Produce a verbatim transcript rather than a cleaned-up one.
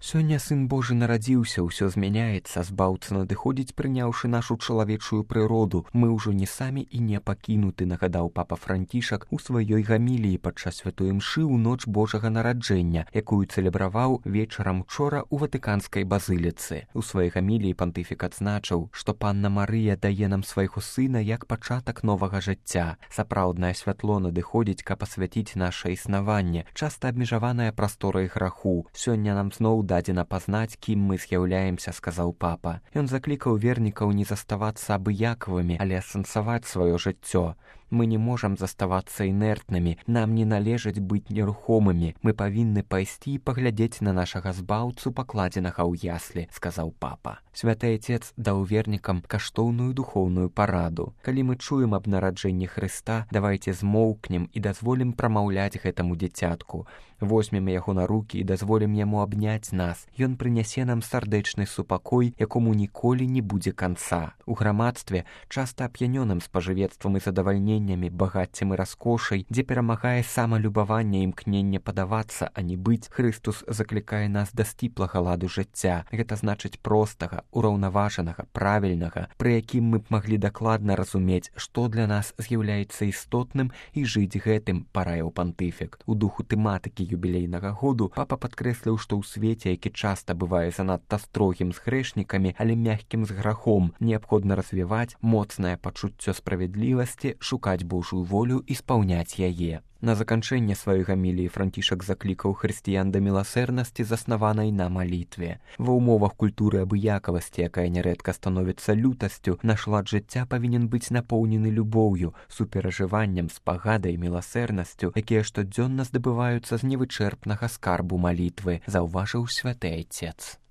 Сёння Сын Божы нарадзіўся, ўсё змяняецца, збаўца надыходзіць, прыняўшы нашу чалавечую прыроду. Мы ўжо не самі і не пакінуты, нагадаў папа Францішак у сваёй гаміліі падчас святой імшы ў ноч Божага нараджэння, якую цэлебраваў вечарам учора ў Ватыканскай базыліцы. У сваёй гаміліі пантыфік адзначыў, што Панна Марыя дае нам свайго сына як пачатак новага жыцця. Сапраўднае святло надыходзіць, каб асвяціць наша існаванне, часта абмежаванае прасторай граху. Сёння нам зноў дадзена пазнаць, кім мы з'яўляемся, сказаў папа. Ён заклікаў вернікаў не заставацца абыякавымі, але асэнсаваць сваё жыццё. Мы не можам заставацца інертнымі, нам не належыць быць нерухомымі. Мы павінны пайсці і паглядзець на нашага збаўцу, пакладзенага ў яслі, сказаў папа. Святы Отец даў вернікам каштоўную духоўную параду. Калі мы чуем аб нараджэнні Хрыста, давайце змоўкнем і дазволім прамаўляць гэтаму дзіцятку. Возьмем яго на рукі і дазволім яму абняць нас. Ён прынясе нам сардэчны супакой, якому ніколі не будзе канца. У грамадстве, часта ап'янёным спажывецтвам і задавальненнямі, багаццем і раскошай, дзе перамагае самалюбаванне і імкненне падавацца, а не быць, Хрыстус заклікае нас да сціплага ладу жыцця. Гэта значыць простага, ураўнаважанага, правільнага, пры якім мы б маглі дакладна разумець, што для нас з'яўляецца істотным, і жыць гэтым, параіў пантыфік. У духу тэматыкі юбілейнага году папа падкрэсліў, што ў свеце, які часта бывае занадта строгім з грэшнікамі, але мяккім з грахом, неабходна развіваць моцнае пачуццё справядлівасці, шукаць Божую волю і спаўняць яе. На заканчэнне сваёй гаміліі Францішак заклікаў хрысціян да міласэрнасці, заснаванай на малітве. Ва ўмовах культуры абыякавасці, якая нярэдка становіцца лютасцю, наш лад жыцця павінен быць напоўнены любоўю, суперажываннем, спагадай, міласэрнасцю, якія штодзённа здабываюцца з невычэрпнага скарбу малітвы, заўважыў святы Отец.